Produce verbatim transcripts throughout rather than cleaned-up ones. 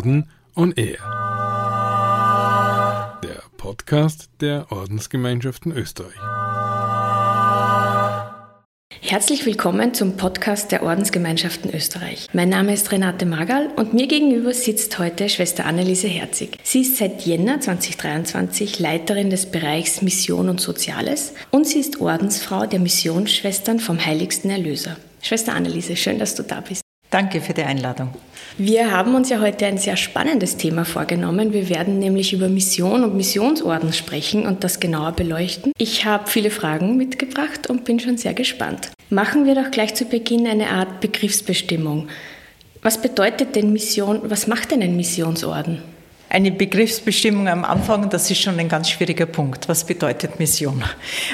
Orden on Air. Der Podcast der Ordensgemeinschaften Österreich. Herzlich willkommen zum Podcast der Ordensgemeinschaften Österreich. Mein Name ist Renate Magal und mir gegenüber sitzt heute Schwester Anneliese Herzig. Sie ist seit Jänner zweitausenddreiundzwanzig Leiterin des Bereichs Mission und Soziales und sie ist Ordensfrau der Missionsschwestern vom Heiligsten Erlöser. Schwester Anneliese, schön, dass du da bist. Danke für die Einladung. Wir haben uns ja heute ein sehr spannendes Thema vorgenommen. Wir werden nämlich über Mission und Missionsorden sprechen und das genauer beleuchten. Ich habe viele Fragen mitgebracht und bin schon sehr gespannt. Machen wir doch gleich zu Beginn eine Art Begriffsbestimmung. Was bedeutet denn Mission, was macht denn ein Missionsorden? Eine Begriffsbestimmung am Anfang, das ist schon ein ganz schwieriger Punkt. Was bedeutet Mission?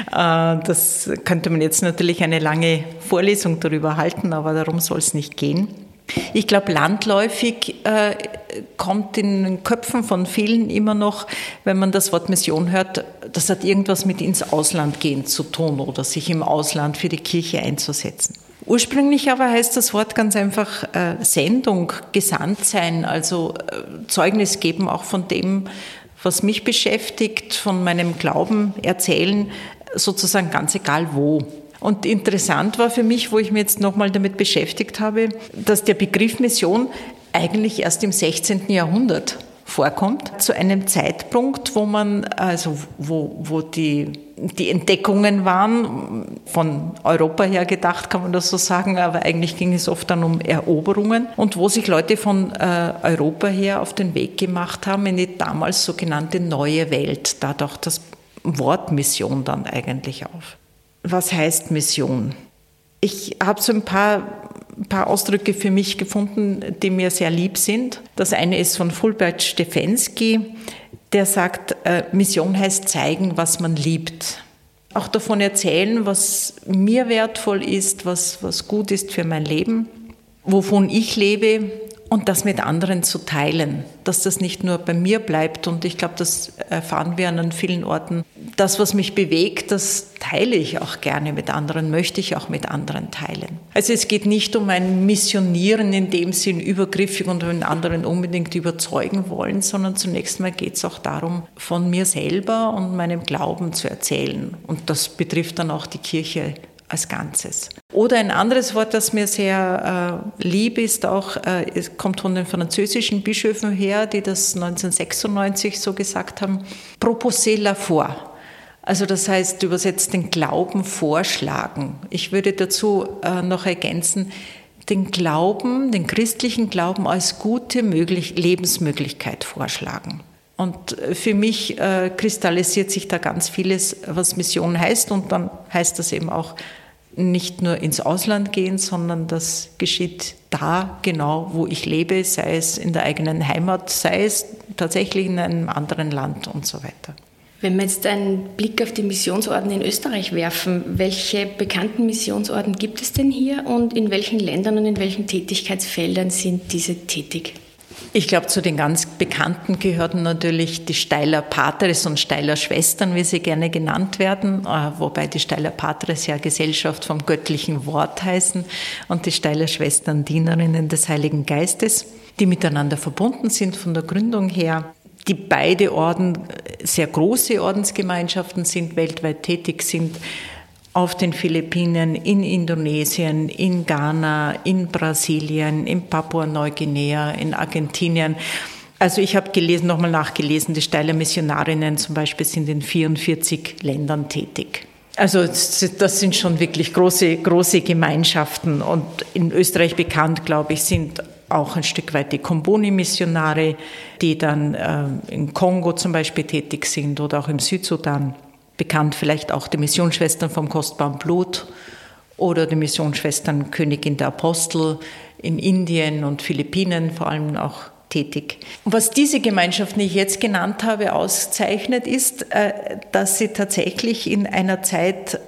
Das könnte man jetzt natürlich eine lange Vorlesung darüber halten, aber darum soll es nicht gehen. Ich glaube, landläufig äh, kommt in den Köpfen von vielen immer noch, wenn man das Wort Mission hört, das hat irgendwas mit ins Ausland gehen zu tun oder sich im Ausland für die Kirche einzusetzen. Ursprünglich aber heißt das Wort ganz einfach äh, Sendung, gesandt sein, also äh, Zeugnis geben auch von dem, was mich beschäftigt, von meinem Glauben erzählen, sozusagen ganz egal wo. Und interessant war für mich, wo ich mich jetzt nochmal damit beschäftigt habe, dass der Begriff Mission eigentlich erst im sechzehnten Jahrhundert vorkommt, zu einem Zeitpunkt, wo man, also wo, wo die, die Entdeckungen waren, von Europa her gedacht, kann man das so sagen, aber eigentlich ging es oft dann um Eroberungen und wo sich Leute von äh, Europa her auf den Weg gemacht haben in die damals sogenannte Neue Welt. Da taucht das Wort Mission dann eigentlich auf. Was heißt Mission? Ich habe so ein paar, ein paar Ausdrücke für mich gefunden, die mir sehr lieb sind. Das eine ist von Fulbert Stefensky, der sagt, äh, Mission heißt zeigen, was man liebt. Auch davon erzählen, was mir wertvoll ist, was, was gut ist für mein Leben, wovon ich lebe und das mit anderen zu teilen, dass das nicht nur bei mir bleibt. Und ich glaube, das erfahren wir an vielen Orten. Das, was mich bewegt, das teile ich auch gerne mit anderen, möchte ich auch mit anderen teilen. Also es geht nicht um ein Missionieren in dem Sinn übergriffig und den anderen unbedingt überzeugen wollen, sondern zunächst mal geht es auch darum, von mir selber und meinem Glauben zu erzählen. Und das betrifft dann auch die Kirche als Ganzes. Oder ein anderes Wort, das mir sehr äh, lieb ist, auch äh, es kommt von den französischen Bischöfen her, die das neunzehnhundertsechsundneunzig so gesagt haben, proposer la foi. Also das heißt, übersetzt den Glauben vorschlagen. Ich würde dazu äh, noch ergänzen, den Glauben, den christlichen Glauben als gute möglich- Lebensmöglichkeit vorschlagen. Und für mich äh, kristallisiert sich da ganz vieles, was Mission heißt. Und dann heißt das eben auch nicht nur ins Ausland gehen, sondern das geschieht da genau, wo ich lebe, sei es in der eigenen Heimat, sei es tatsächlich in einem anderen Land und so weiter. Wenn wir jetzt einen Blick auf die Missionsorden in Österreich werfen, welche bekannten Missionsorden gibt es denn hier und in welchen Ländern und in welchen Tätigkeitsfeldern sind diese tätig? Ich glaube, zu den ganz Bekannten gehörten natürlich die Steiler Patres und Steiler Schwestern, wie sie gerne genannt werden, wobei die Steiler Patres ja Gesellschaft vom göttlichen Wort heißen und die Steiler Schwestern Dienerinnen des Heiligen Geistes, die miteinander verbunden sind von der Gründung her. Die beide Orden sehr große Ordensgemeinschaften sind, weltweit tätig sind, auf den Philippinen, in Indonesien, in Ghana, in Brasilien, in Papua-Neuguinea, in Argentinien. Also ich habe gelesen, nochmal nachgelesen, die Steiler Missionarinnen zum Beispiel sind in vierundvierzig Ländern tätig. Also das sind schon wirklich große, große Gemeinschaften und in Österreich bekannt, glaube ich, sind auch ein Stück weit die Comboni-Missionare, die dann äh, im Kongo zum Beispiel tätig sind oder auch im Südsudan. Bekannt vielleicht auch die Missionsschwestern vom kostbaren Blut oder die Missionsschwestern Königin der Apostel in Indien und Philippinen vor allem auch tätig. Und was diese Gemeinschaften, die ich jetzt genannt habe, auszeichnet, ist, dass sie tatsächlich in einer Zeit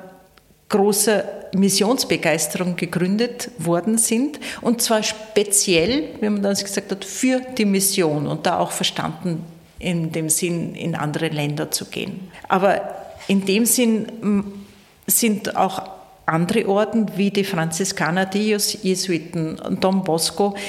großer Missionsbegeisterung gegründet worden sind und zwar speziell, wie man dann gesagt hat, für die Mission und da auch verstanden in dem Sinn, in andere Länder zu gehen. Aber in dem Sinn sind auch andere Orden wie die Franziskaner, die Jesuiten, Don Bosco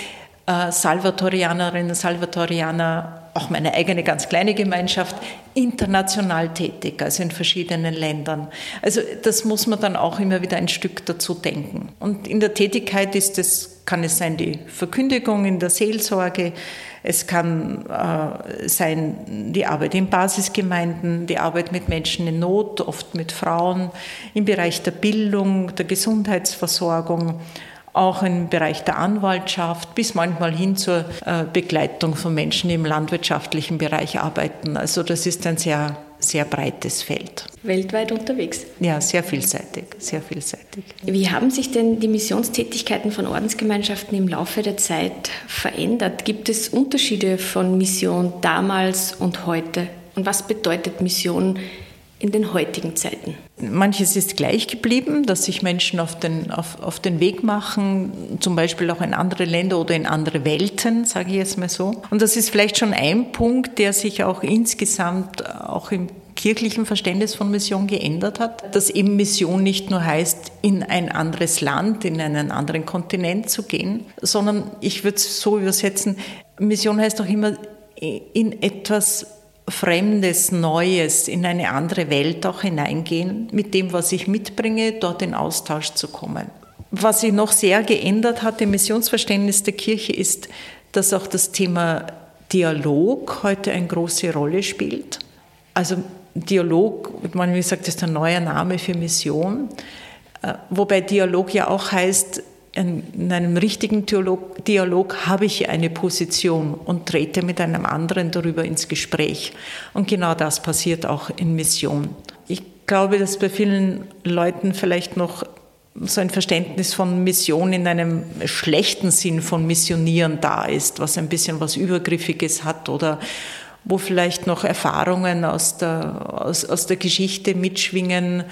äh, Salvatorianerinnen, Salvatorianer, auch meine eigene ganz kleine Gemeinschaft, international tätig, also in verschiedenen Ländern. Also das muss man dann auch immer wieder ein Stück dazu denken. Und in der Tätigkeit ist es, kann es sein die Verkündigung in der Seelsorge, es kann äh, sein die Arbeit in Basisgemeinden, die Arbeit mit Menschen in Not, oft mit Frauen, im Bereich der Bildung, der Gesundheitsversorgung, auch im Bereich der Anwaltschaft, bis manchmal hin zur äh, Begleitung von Menschen, die im landwirtschaftlichen Bereich arbeiten. Also das ist ein sehr, sehr breites Feld. Weltweit unterwegs? Ja, sehr vielseitig, sehr vielseitig. Wie haben sich denn die Missionstätigkeiten von Ordensgemeinschaften im Laufe der Zeit verändert? Gibt es Unterschiede von Mission damals und heute? Und was bedeutet Mission in den heutigen Zeiten? Manches ist gleich geblieben, dass sich Menschen auf den, auf, auf den Weg machen, zum Beispiel auch in andere Länder oder in andere Welten, sage ich jetzt mal so. Und das ist vielleicht schon ein Punkt, der sich auch insgesamt auch im kirchlichen Verständnis von Mission geändert hat, dass eben Mission nicht nur heißt, in ein anderes Land, in einen anderen Kontinent zu gehen, sondern ich würde es so übersetzen, Mission heißt auch immer in etwas Fremdes, Neues, in eine andere Welt auch hineingehen, mit dem, was ich mitbringe, dort in Austausch zu kommen. Was sich noch sehr geändert hat im Missionsverständnis der Kirche ist, dass auch das Thema Dialog heute eine große Rolle spielt. Also Dialog, man wie sagt, ist ein neuer Name für Mission, wobei Dialog ja auch heißt, in einem richtigen Dialog, Dialog habe ich eine Position und trete mit einem anderen darüber ins Gespräch. Und genau das passiert auch in Mission. Ich glaube, dass bei vielen Leuten vielleicht noch so ein Verständnis von Mission in einem schlechten Sinn von Missionieren da ist, was ein bisschen was Übergriffiges hat oder wo vielleicht noch Erfahrungen aus der, aus, aus der Geschichte mitschwingen,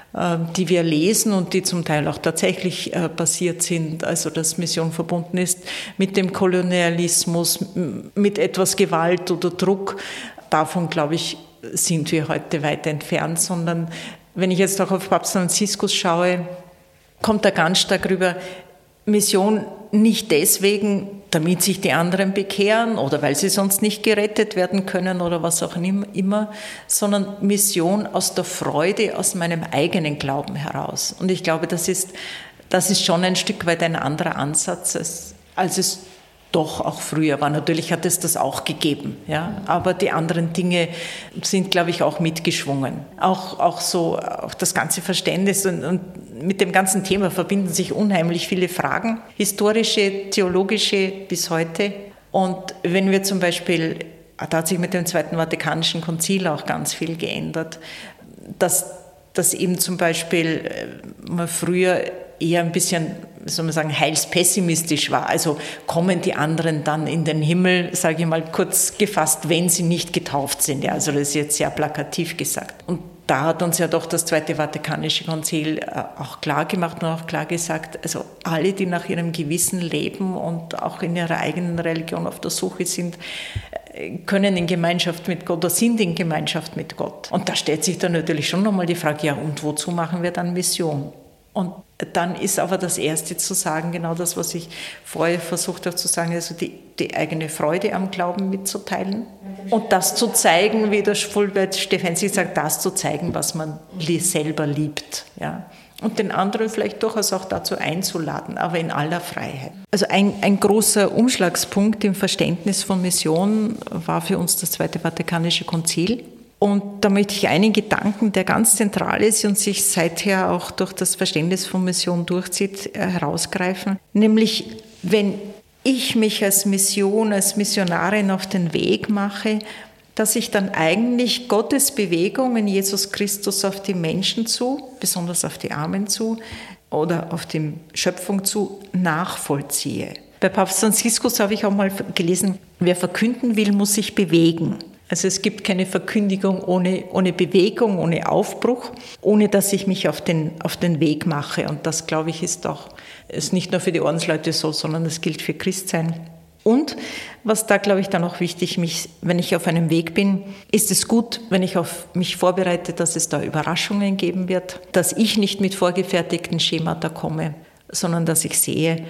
die wir lesen und die zum Teil auch tatsächlich passiert sind, also dass Mission verbunden ist mit dem Kolonialismus, mit etwas Gewalt oder Druck. Davon, glaube ich, sind wir heute weit entfernt, sondern wenn ich jetzt auch auf Papst Franziskus schaue, kommt da ganz stark rüber, Mission nicht deswegen, damit sich die anderen bekehren oder weil sie sonst nicht gerettet werden können oder was auch immer, sondern Mission aus der Freude, aus meinem eigenen Glauben heraus. Und ich glaube, das ist, das ist schon ein Stück weit ein anderer Ansatz, als, als es doch auch früher war. Natürlich hat es das auch gegeben, ja, aber die anderen Dinge sind, glaube ich, auch mitgeschwungen. Auch, auch so, auch das ganze Verständnis und, und mit dem ganzen Thema verbinden sich unheimlich viele Fragen, historische, theologische bis heute. Und wenn wir zum Beispiel, da hat sich mit dem Zweiten Vatikanischen Konzil auch ganz viel geändert, dass, dass eben zum Beispiel man früher eher ein bisschen, wie soll man sagen, heilspessimistisch war. Also kommen die anderen dann in den Himmel, sage ich mal kurz gefasst, wenn sie nicht getauft sind. Ja, also das ist jetzt sehr plakativ gesagt. Und da hat uns ja doch das Zweite Vatikanische Konzil auch klar gemacht und auch klar gesagt, also alle, die nach ihrem Gewissen leben und auch in ihrer eigenen Religion auf der Suche sind, können in Gemeinschaft mit Gott oder sind in Gemeinschaft mit Gott. Und da stellt sich dann natürlich schon nochmal die Frage, ja, und wozu machen wir dann Mission? Und dann ist aber das Erste zu sagen, genau das, was ich vorher versucht habe zu sagen, also die, die eigene Freude am Glauben mitzuteilen und das zu zeigen, wie der Fulbert Stefensik sagt, das zu zeigen, was man selber liebt. Ja. Und den anderen vielleicht durchaus auch dazu einzuladen, aber in aller Freiheit. Also ein, ein großer Umschlagspunkt im Verständnis von Mission war für uns das Zweite Vatikanische Konzil. Und da möchte ich einen Gedanken, der ganz zentral ist und sich seither auch durch das Verständnis von Mission durchzieht, herausgreifen. Nämlich, wenn ich mich als Mission, als Missionarin auf den Weg mache, dass ich dann eigentlich Gottes Bewegung in Jesus Christus auf die Menschen zu, besonders auf die Armen zu oder auf die Schöpfung zu, nachvollziehe. Bei Papst Franziskus habe ich auch mal gelesen, wer verkünden will, muss sich bewegen. Also es gibt keine Verkündigung ohne, ohne Bewegung, ohne Aufbruch, ohne dass ich mich auf den, auf den Weg mache. Und das, glaube ich, ist auch ist nicht nur für die Ordensleute so, sondern es gilt für Christsein. Und was da, glaube ich, dann auch wichtig ist, wenn ich auf einem Weg bin, ist es gut, wenn ich auf mich vorbereite, dass es da Überraschungen geben wird, dass ich nicht mit vorgefertigten Schemata komme, sondern dass ich sehe,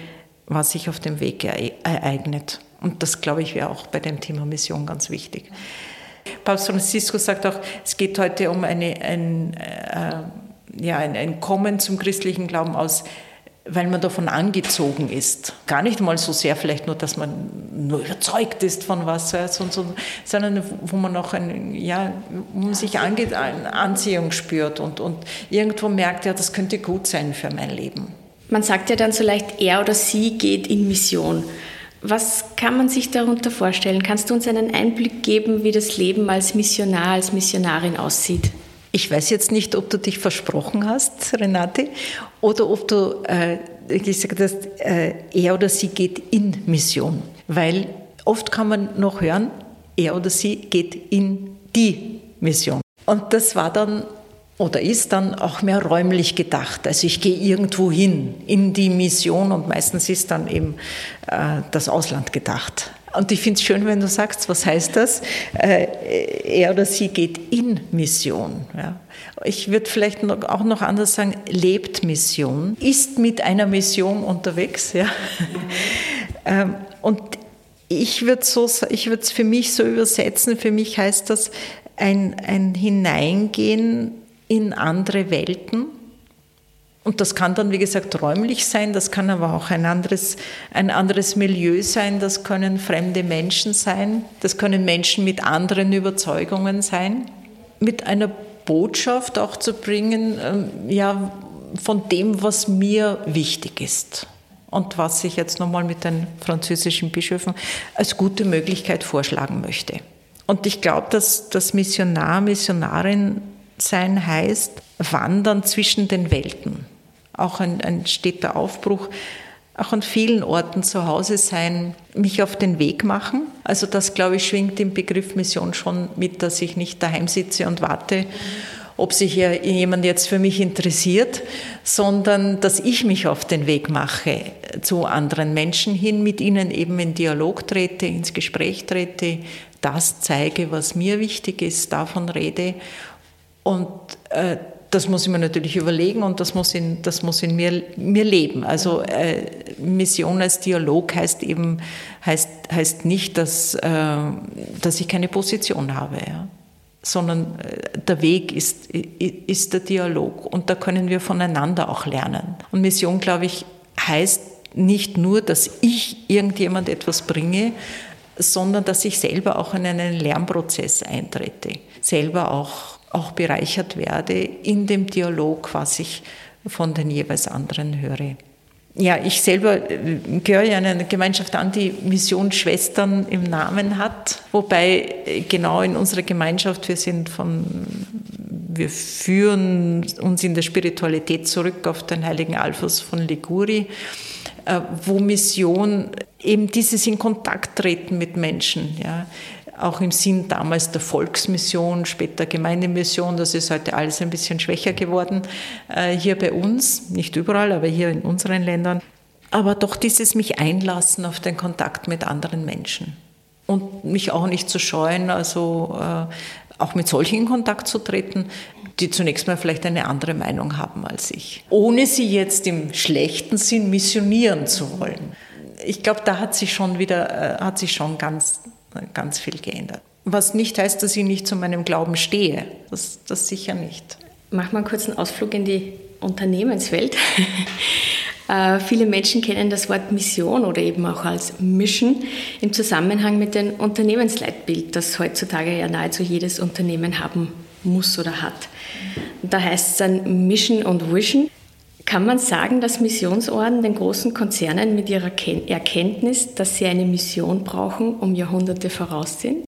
was sich auf dem Weg ereignet. Und das, glaube ich, wäre auch bei dem Thema Mission ganz wichtig. Papst Franziskus sagt auch, es geht heute um eine, ein, äh, ja, ein, ein Kommen zum christlichen Glauben aus, weil man davon angezogen ist. Gar nicht mal so sehr vielleicht nur, dass man nur überzeugt ist von was, sondern wo man auch ein, ja, wo man sich ange- Anziehung spürt und, und irgendwo merkt, ja, das könnte gut sein für mein Leben. Man sagt ja dann so leicht, er oder sie geht in Mission. Was kann man sich darunter vorstellen? Kannst du uns einen Einblick geben, wie das Leben als Missionar, als Missionarin aussieht? Ich weiß jetzt nicht, ob du dich versprochen hast, Renate, oder ob du äh, gesagt hast, äh, er oder sie geht in Mission. Weil oft kann man noch hören, er oder sie geht in die Mission. Und das war dann oder ist dann auch mehr räumlich gedacht. Also ich gehe irgendwo hin, in die Mission, und meistens ist dann eben äh, das Ausland gedacht. Und ich finde es schön, wenn du sagst, was heißt das? Äh, er oder sie geht in Mission. Ja. Ich würde vielleicht noch, auch noch anders sagen, lebt Mission, ist mit einer Mission unterwegs. Ja. ähm, und ich würde so, ich würde es für mich so übersetzen, für mich heißt das ein, ein Hineingehen in andere Welten. Und das kann dann, wie gesagt, räumlich sein, das kann aber auch ein anderes, ein anderes Milieu sein, das können fremde Menschen sein, das können Menschen mit anderen Überzeugungen sein, mit einer Botschaft auch zu bringen, ja, von dem, was mir wichtig ist und was ich jetzt nochmal mit den französischen Bischöfen als gute Möglichkeit vorschlagen möchte. Und ich glaube, dass das Missionar, Missionarin sein heißt, wandern zwischen den Welten. Auch ein, ein steter Aufbruch, auch an vielen Orten zu Hause sein, mich auf den Weg machen. Also das, glaube ich, schwingt im Begriff Mission schon mit, dass ich nicht daheim sitze und warte, ob sich hier jemand jetzt für mich interessiert, sondern dass ich mich auf den Weg mache zu anderen Menschen hin, mit ihnen eben in Dialog trete, ins Gespräch trete, das zeige, was mir wichtig ist, davon rede. Und äh, das muss ich mir natürlich überlegen und das muss in, das muss in mir, mir leben. Also äh, Mission als Dialog heißt eben heißt, heißt nicht, dass, äh, dass ich keine Position habe, ja? Sondern äh, der Weg ist, ist der Dialog und da können wir voneinander auch lernen. Und Mission, glaube ich, heißt nicht nur, dass ich irgendjemand etwas bringe, sondern dass ich selber auch in einen Lernprozess eintrete, selber auch auch bereichert werde in dem Dialog, was ich von den jeweils anderen höre. Ja, ich selber gehöre ja einer Gemeinschaft an, die Missionsschwestern im Namen hat, wobei genau in unserer Gemeinschaft, wir sind von, wir führen uns in der Spiritualität zurück auf den heiligen Alphons von Liguori, wo Mission eben dieses in Kontakt treten mit Menschen, ja, auch im Sinn damals der Volksmission, später Gemeindemission, das ist heute alles ein bisschen schwächer geworden, äh, hier bei uns, nicht überall, aber hier in unseren Ländern. Aber doch dieses mich einlassen auf den Kontakt mit anderen Menschen und mich auch nicht zu scheuen, also äh, auch mit solchen in Kontakt zu treten, die zunächst mal vielleicht eine andere Meinung haben als ich, ohne sie jetzt im schlechten Sinn missionieren zu wollen. Ich glaube, da hat sich schon wieder, äh, hat sich schon ganz ganz viel geändert. Was nicht heißt, dass ich nicht zu meinem Glauben stehe. Das, das sicher nicht. Mach mal einen kurzen Ausflug in die Unternehmenswelt. äh, viele Menschen kennen das Wort Mission oder eben auch als Mission im Zusammenhang mit dem Unternehmensleitbild, das heutzutage ja nahezu jedes Unternehmen haben muss oder hat. Da heißt es dann Mission und Vision. Kann man sagen, dass Missionsorden den großen Konzernen mit ihrer Erkenntnis, dass sie eine Mission brauchen, um Jahrhunderte voraus sind?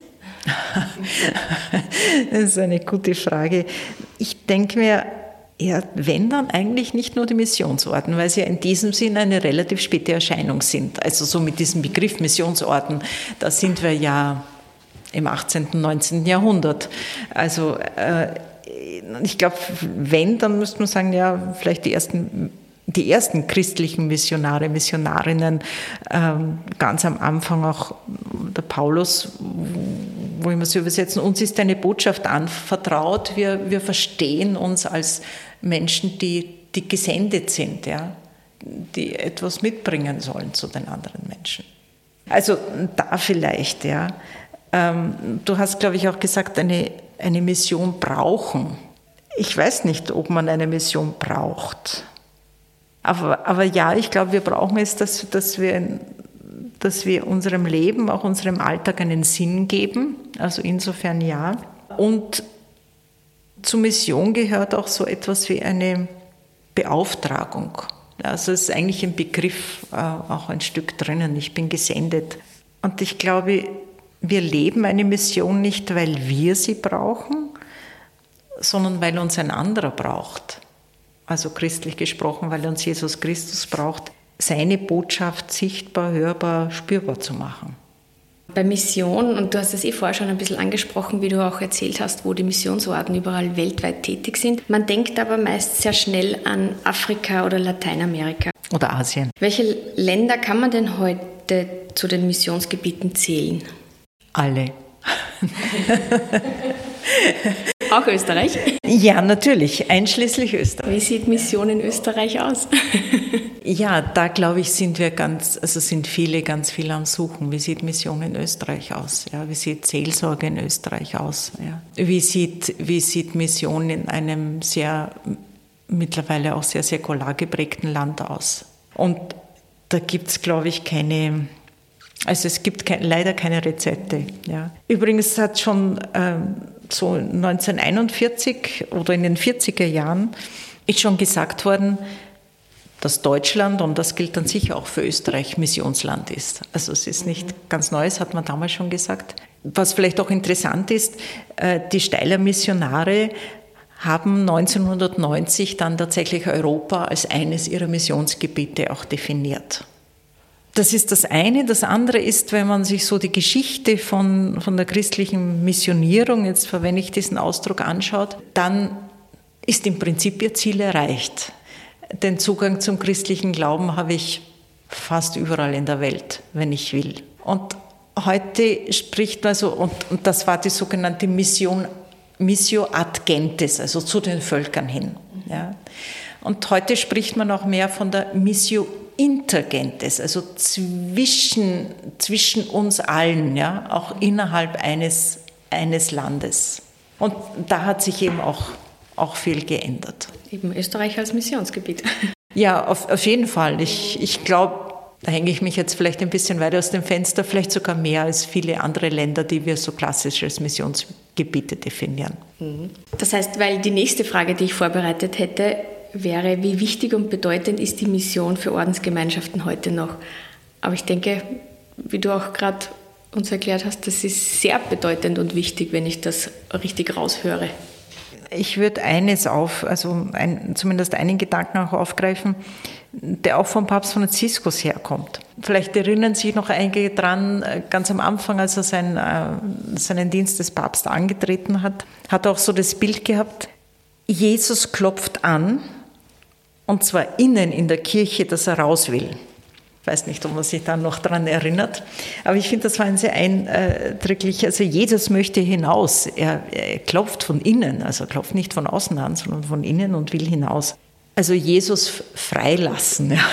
Das ist eine gute Frage. Ich denke mir, ja, wenn dann eigentlich nicht nur die Missionsorden, weil sie ja in diesem Sinn eine relativ späte Erscheinung sind. Also so mit diesem Begriff Missionsorden, da sind wir ja im achtzehnten, neunzehnten Jahrhundert. Also äh, ich glaube, wenn, dann müsste man sagen, ja, vielleicht die ersten, die ersten christlichen Missionare, Missionarinnen, ähm, ganz am Anfang auch der Paulus, wo ich mal so übersetzen, uns ist eine Botschaft anvertraut, wir, wir verstehen uns als Menschen, die, die gesendet sind, ja. die etwas mitbringen sollen zu den anderen Menschen. Also da vielleicht, ja. Ähm, du hast, glaube ich, auch gesagt, eine, eine Mission brauchen. Ich weiß nicht, ob man eine Mission braucht. Aber, aber ja, ich glaube, wir brauchen es, dass, dass, wir, dass wir unserem Leben, auch unserem Alltag einen Sinn geben. Also insofern ja. Und zur Mission gehört auch so etwas wie eine Beauftragung. Also es ist eigentlich im Begriff äh, auch ein Stück drinnen. Ich bin gesendet. Und ich glaube, wir leben eine Mission nicht, weil wir sie brauchen, sondern weil uns ein anderer braucht. Also christlich gesprochen, weil uns Jesus Christus braucht, seine Botschaft sichtbar, hörbar, spürbar zu machen. Bei Mission, und du hast das eh vorher schon ein bisschen angesprochen, wie du auch erzählt hast, wo die Missionsorten überall weltweit tätig sind. Man denkt aber meist sehr schnell an Afrika oder Lateinamerika. Oder Asien. Welche Länder kann man denn heute zu den Missionsgebieten zählen? Alle. Auch Österreich? Ja, natürlich, einschließlich Österreich. Wie sieht Mission in Österreich aus? Ja, da glaube ich, sind wir ganz, also sind viele ganz viel am Suchen. Wie sieht Mission in Österreich aus? Ja, wie sieht Seelsorge in Österreich aus? Ja. Wie sieht, wie sieht Mission in einem sehr, mittlerweile auch sehr säkular geprägten Land aus? Und da gibt es, glaube ich, keine, also es gibt kein, leider keine Rezepte. Ja. Übrigens hat schon ähm, so neunzehnhunderteinundvierzig oder in den vierziger Jahren ist schon gesagt worden, dass Deutschland, und das gilt dann sicher auch für Österreich, Missionsland ist. Also es ist nicht ganz Neues, hat man damals schon gesagt. Was vielleicht auch interessant ist, die Steyler Missionare haben neunzehnhundertneunzig dann tatsächlich Europa als eines ihrer Missionsgebiete auch definiert. Das ist das eine. Das andere ist, wenn man sich so die Geschichte von, von der christlichen Missionierung, jetzt verwende ich diesen Ausdruck, anschaut, dann ist im Prinzip ihr Ziel erreicht. Den Zugang zum christlichen Glauben habe ich fast überall in der Welt, wenn ich will. Und heute spricht man so, und, und das war die sogenannte Mission, Missio ad gentes, also zu den Völkern hin. Ja. Und heute spricht man auch mehr von der Missio inter gentes, also zwischen, zwischen uns allen, ja, auch innerhalb eines, eines Landes. Und da hat sich eben auch, auch viel geändert. Eben Österreich als Missionsgebiet. Ja, auf, auf jeden Fall. Ich, ich glaube, da hänge ich mich jetzt vielleicht ein bisschen weiter aus dem Fenster, vielleicht sogar mehr als viele andere Länder, die wir so klassisch als Missionsgebiete definieren. Das heißt, weil die nächste Frage, die ich vorbereitet hätte, wäre, wie wichtig und bedeutend ist die Mission für Ordensgemeinschaften heute noch? Aber ich denke, wie du auch gerade uns erklärt hast, das ist sehr bedeutend und wichtig, wenn ich das richtig raushöre. Ich würde eines auf, also ein, zumindest einen Gedanken auch aufgreifen, der auch vom Papst Franziskus herkommt. Vielleicht erinnern sich noch einige dran, ganz am Anfang, als er sein, äh, seinen Dienst des Papstes angetreten hat, hat er auch so das Bild gehabt, Jesus klopft an, und zwar innen in der Kirche, dass er raus will. Ich weiß nicht, ob man sich da noch dran erinnert, aber ich finde, das war ein sehr eindrücklich. Also Jesus möchte hinaus. Er, er klopft von innen, also er klopft nicht von außen an, sondern von innen und will hinaus. Also Jesus freilassen. Ja.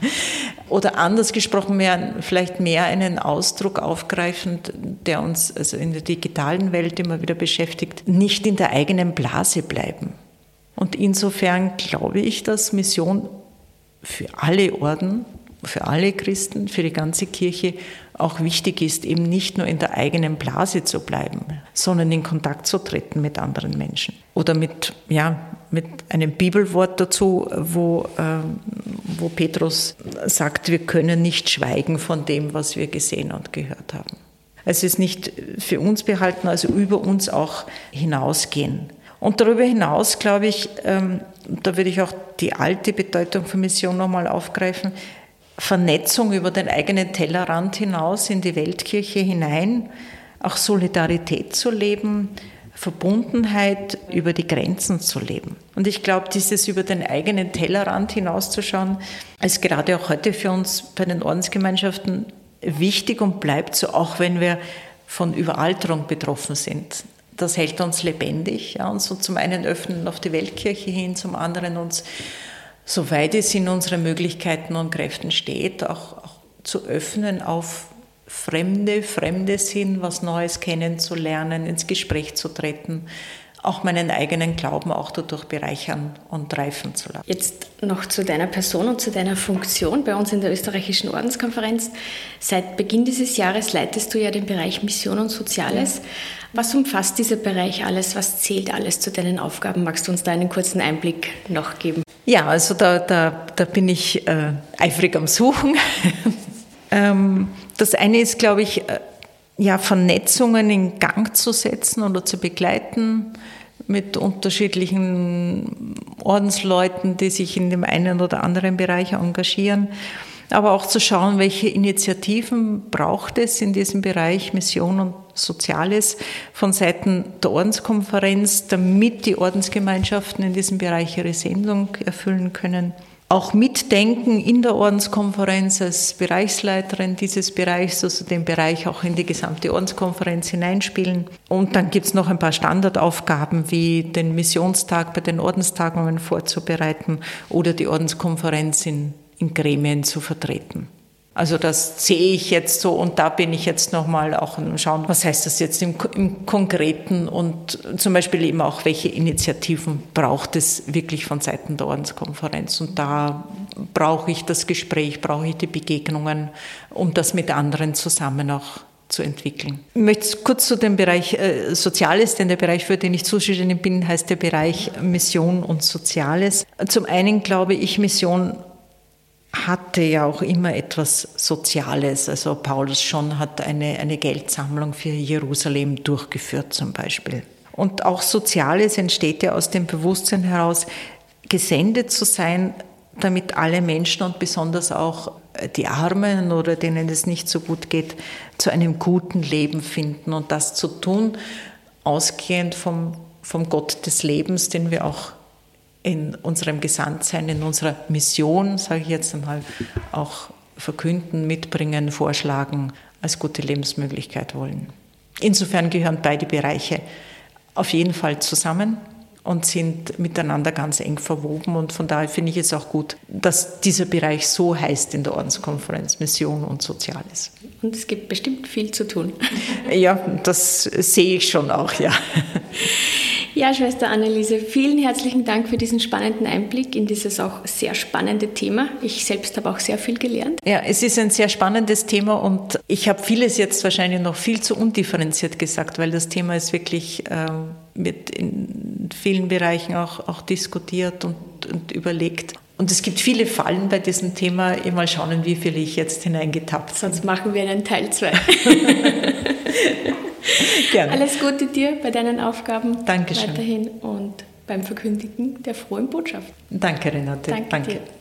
Oder anders gesprochen, mehr, vielleicht mehr einen Ausdruck aufgreifend, der uns also in der digitalen Welt immer wieder beschäftigt, nicht in der eigenen Blase bleiben. Und insofern glaube ich, dass Mission für alle Orden, für alle Christen, für die ganze Kirche auch wichtig ist, eben nicht nur in der eigenen Blase zu bleiben, sondern in Kontakt zu treten mit anderen Menschen. Oder mit, ja, mit einem Bibelwort dazu, wo, äh, wo Petrus sagt, wir können nicht schweigen von dem, was wir gesehen und gehört haben. Es ist nicht für uns behalten, also über uns auch hinausgehen. Und darüber hinaus, glaube ich, ähm, da würde ich auch die alte Bedeutung von Mission nochmal aufgreifen, Vernetzung über den eigenen Tellerrand hinaus in die Weltkirche hinein, auch Solidarität zu leben, Verbundenheit über die Grenzen zu leben. Und ich glaube, dieses über den eigenen Tellerrand hinauszuschauen, ist gerade auch heute für uns bei den Ordensgemeinschaften wichtig und bleibt so, auch wenn wir von Überalterung betroffen sind. Das hält uns lebendig, ja, und so zum einen öffnen auf die Weltkirche hin, zum anderen uns soweit es in unseren Möglichkeiten und Kräften steht, auch, auch zu öffnen auf Fremde, Fremdes hin, was Neues kennenzulernen, ins Gespräch zu treten, auch meinen eigenen Glauben auch dadurch bereichern und reifen zu lassen. Jetzt noch zu deiner Person und zu deiner Funktion bei uns in der Österreichischen Ordenskonferenz. Seit Beginn dieses Jahres leitest du ja den Bereich Mission und Soziales. Ja. Was umfasst dieser Bereich alles? Was zählt alles zu deinen Aufgaben? Magst du uns da einen kurzen Einblick noch geben? Ja, also da, da, da bin ich äh, eifrig am Suchen. ähm, das eine ist, glaube ich, äh, ja, Vernetzungen in Gang zu setzen oder zu begleiten mit unterschiedlichen Ordensleuten, die sich in dem einen oder anderen Bereich engagieren. Aber auch zu schauen, welche Initiativen braucht es in diesem Bereich Mission und Soziales von Seiten der Ordenskonferenz, damit die Ordensgemeinschaften in diesem Bereich ihre Sendung erfüllen können. Auch mitdenken in der Ordenskonferenz als Bereichsleiterin dieses Bereichs, also den Bereich auch in die gesamte Ordenskonferenz hineinspielen. Und dann gibt es noch ein paar Standardaufgaben, wie den Missionstag bei den Ordenstagungen vorzubereiten oder die Ordenskonferenz in, in Gremien zu vertreten. Also das sehe ich jetzt so und da bin ich jetzt nochmal auch am Schauen, was heißt das jetzt im, im Konkreten und zum Beispiel eben auch, welche Initiativen braucht es wirklich von Seiten der Ordenskonferenz. Und da brauche ich das Gespräch, brauche ich die Begegnungen, um das mit anderen zusammen auch zu entwickeln. Ich möchte kurz zu dem Bereich äh, Soziales, denn der Bereich, für den ich zuständig bin, heißt der Bereich Mission und Soziales. Zum einen glaube ich, Mission hatte ja auch immer etwas Soziales. Also Paulus schon hat eine, eine Geldsammlung für Jerusalem durchgeführt zum Beispiel. Und auch Soziales entsteht ja aus dem Bewusstsein heraus, gesendet zu sein, damit alle Menschen und besonders auch die Armen oder denen es nicht so gut geht, zu einem guten Leben finden. Und das zu tun, ausgehend vom, vom Gott des Lebens, den wir auch in unserem Gesandtsein, in unserer Mission, sage ich jetzt einmal, auch verkünden, mitbringen, vorschlagen, als gute Lebensmöglichkeit wollen. Insofern gehören beide Bereiche auf jeden Fall zusammen und sind miteinander ganz eng verwoben. Und von daher finde ich es auch gut, dass dieser Bereich so heißt in der Ordenskonferenz, Mission und Soziales. Und es gibt bestimmt viel zu tun. Ja, das sehe ich schon auch, ja. Ja, Schwester Anneliese, vielen herzlichen Dank für diesen spannenden Einblick in dieses auch sehr spannende Thema. Ich selbst habe auch sehr viel gelernt. Ja, es ist ein sehr spannendes Thema und ich habe vieles jetzt wahrscheinlich noch viel zu undifferenziert gesagt, weil das Thema ist wirklich äh, wird in vielen Bereichen auch, auch diskutiert und, und überlegt. Und es gibt viele Fallen bei diesem Thema. Mal schauen, wie viele ich jetzt hineingetappt habe. Sonst machen wir einen Teil zwei. Gerne. Alles Gute dir bei deinen Aufgaben. Dankeschön. Weiterhin und beim Verkündigen der frohen Botschaft. Danke, Renate. Danke, Danke. dir.